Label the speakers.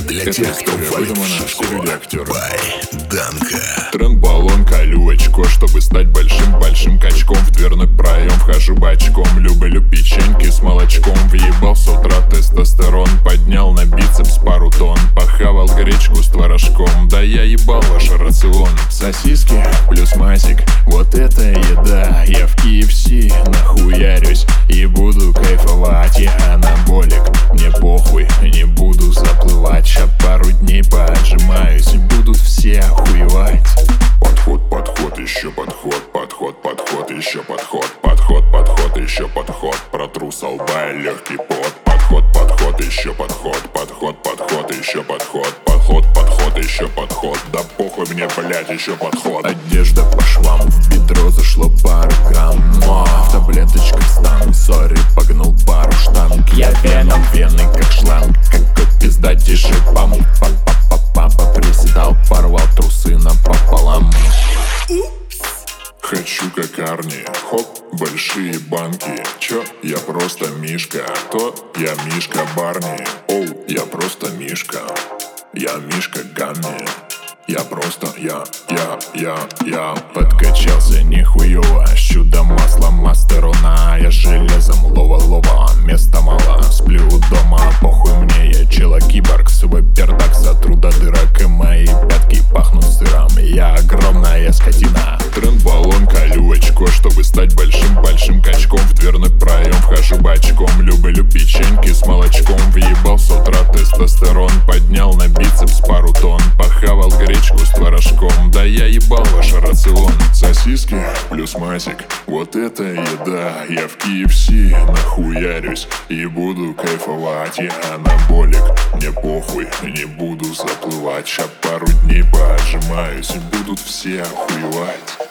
Speaker 1: Для
Speaker 2: Эта
Speaker 1: тех, кто
Speaker 2: история
Speaker 1: валит в
Speaker 2: выдумана
Speaker 1: шишку.
Speaker 2: стиле-актером.
Speaker 1: Байданка.
Speaker 2: Тренд-баллон, колю очко, чтобы стать большим-большим качком. В дверной проем вхожу бочком. Люблю печеньки с молочком. Въебал с утра тестостерон. Поднял на бицепс пару тонн. Похавал гречку с творожком. Да я ебал ваш рацион. Сосиски плюс масик, вот это еда. Я в KFC нахуярюсь и буду кайфовать. Я анаболик, мне похуй, не буду заплывать. Ща пару дней поотжимаюсь и будут все охуевать. Подход, еще подход, подход, еще подход, подход, еще подход. Протру со лба легкий пот. Подход, еще подход, еще подход, еще подход. Да похуй мне, блять, еще подход. Одежда по швам, в бедро зашло пару грамм. В таблеточках стану, сори, погнул пару штанг. Я веном, вены как шланг, какой пиздатейший пам. Папа приседал, порвал трусы напополам. Хочу как Арни, хоп, большие банки. Чё? Я просто Мишка. Кто? Я Мишка Барни. Оу, я просто Мишка. Я Мишка Гамми. Я просто, я подкачался нихуево. Чудо масло мастерона. Я железом лова, места мало. Сплю дома, похуй мне, я чела-киборг. Свой пердак сотру до дырок, и мои пятки пахнут сыром. Я огромная скотина. Тренд-баллон, колю очко, чтобы стать большим-большим качком. В дверной проем вхожу бочком. Люблю печеньки с молочком. Въебал с утра тестостерон. Поднял на бицепс пару тонн. Похавал гречку с творожком. Да я ебал ваш рацион. Сосиски плюс масик, вот это еда. Я в KFC нахуярюсь и буду кайфовать. Я анаболик, мне похуй, не буду заплывать. Ща пару дней поотжимаюсь и будут все охуевать.